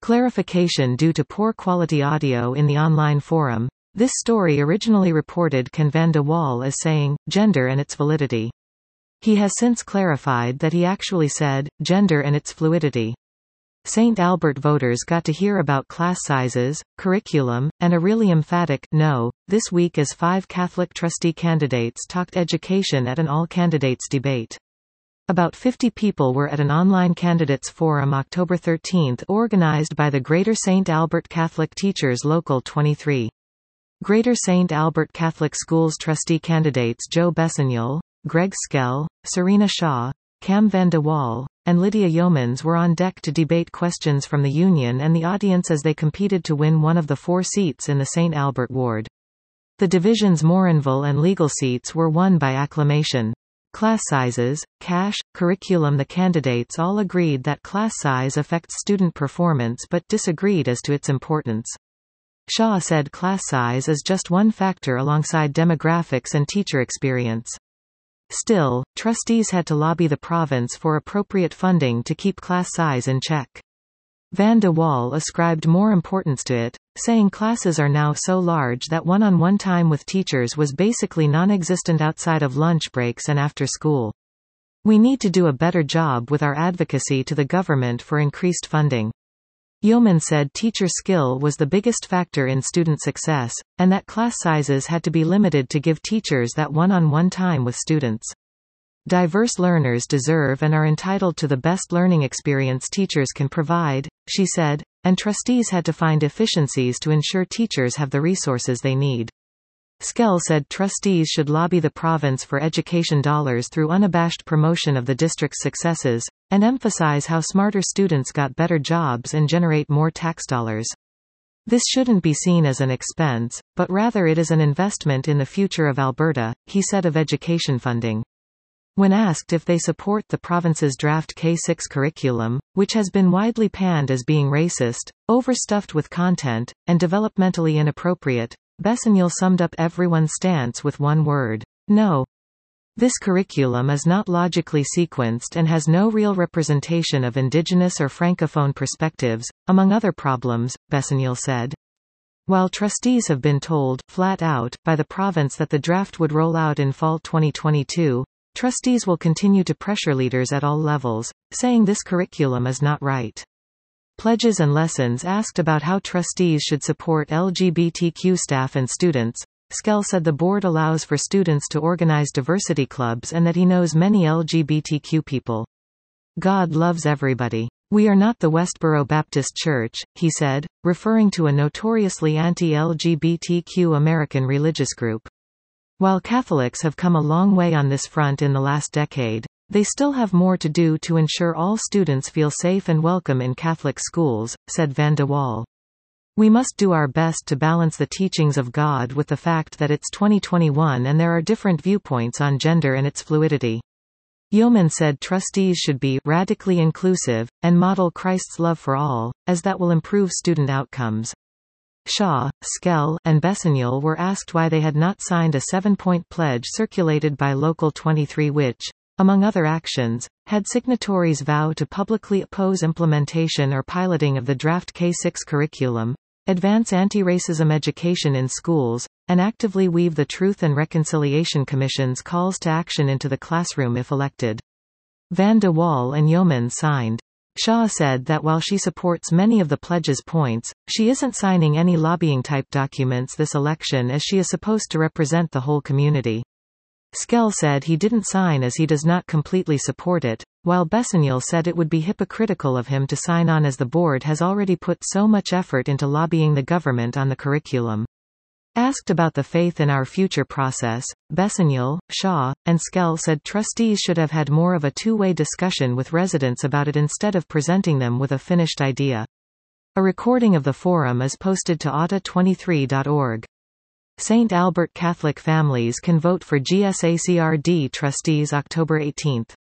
Clarification due to poor quality audio in the online forum. This story originally reported Can van de Waal as saying, gender and its validity. He has since clarified that he actually said, gender and its fluidity. St. Albert voters got to hear about class sizes, curriculum, and a really emphatic no this week as 5 Catholic trustee candidates talked education at an all-candidates debate. About 50 people were at an online candidates forum October 13 organized by the Greater St. Albert Catholic Teachers Local 23. Greater St. Albert Catholic Schools trustee candidates Joe Bessignol, Greg Skell, Serena Shaw, Cam van de Waal, and Lydia Yeomans were on deck to debate questions from the Union and the audience as they competed to win one of the 4 seats in the St. Albert ward. The division's Morinville and legal seats were won by acclamation. Class sizes, cash, curriculum. The candidates all agreed that class size affects student performance but disagreed as to its importance. Shaw said class size is just one factor alongside demographics and teacher experience. Still, trustees had to lobby the province for appropriate funding to keep class size in check. Van de Waal ascribed more importance to it, saying classes are now so large that one-on-one time with teachers was basically non-existent outside of lunch breaks and after school. We need to do a better job with our advocacy to the government for increased funding. Yeoman said teacher skill was the biggest factor in student success, and that class sizes had to be limited to give teachers that one-on-one time with students. Diverse learners deserve and are entitled to the best learning experience teachers can provide, she said, and trustees had to find efficiencies to ensure teachers have the resources they need. Skell said trustees should lobby the province for education dollars through unabashed promotion of the district's successes, and emphasize how smarter students got better jobs and generate more tax dollars. This shouldn't be seen as an expense, but rather it is an investment in the future of Alberta, he said of education funding. When asked if they support the province's draft K6 curriculum, which has been widely panned as being racist, overstuffed with content, and developmentally inappropriate, Bessignol summed up everyone's stance with one word: no. This curriculum is not logically sequenced and has no real representation of Indigenous or Francophone perspectives, among other problems, Bessignol said. While trustees have been told, flat out, by the province that the draft would roll out in fall 2022, trustees will continue to pressure leaders at all levels, saying this curriculum is not right. Pledges and lessons. Asked about how trustees should support LGBTQ staff and students, Skell said the board allows for students to organize diversity clubs and that he knows many LGBTQ people. God loves everybody. We are not the Westboro Baptist Church, he said, referring to a notoriously anti-LGBTQ American religious group. While Catholics have come a long way on this front in the last decade, they still have more to do to ensure all students feel safe and welcome in Catholic schools, said Van de Waal. We must do our best to balance the teachings of God with the fact that it's 2021 and there are different viewpoints on gender and its fluidity. Yeoman said trustees should be radically inclusive, and model Christ's love for all, as that will improve student outcomes. Shaw, Skell, and Bessignol were asked why they had not signed a 7-point pledge circulated by Local 23 which, among other actions, had signatories vow to publicly oppose implementation or piloting of the draft K6 curriculum, advance anti-racism education in schools, and actively weave the Truth and Reconciliation Commission's calls to action into the classroom if elected. Van de Waal and Yeoman signed. Shaw said that while she supports many of the pledge's points, she isn't signing any lobbying-type documents this election as she is supposed to represent the whole community. Skell said he didn't sign as he does not completely support it, while Bessignol said it would be hypocritical of him to sign on as the board has already put so much effort into lobbying the government on the curriculum. Asked about the Faith in Our Future process, Bessignol, Shaw, and Skell said trustees should have had more of a two-way discussion with residents about it instead of presenting them with a finished idea. A recording of the forum is posted to otta23.org. St. Albert Catholic families can vote for GSACRD trustees October 18.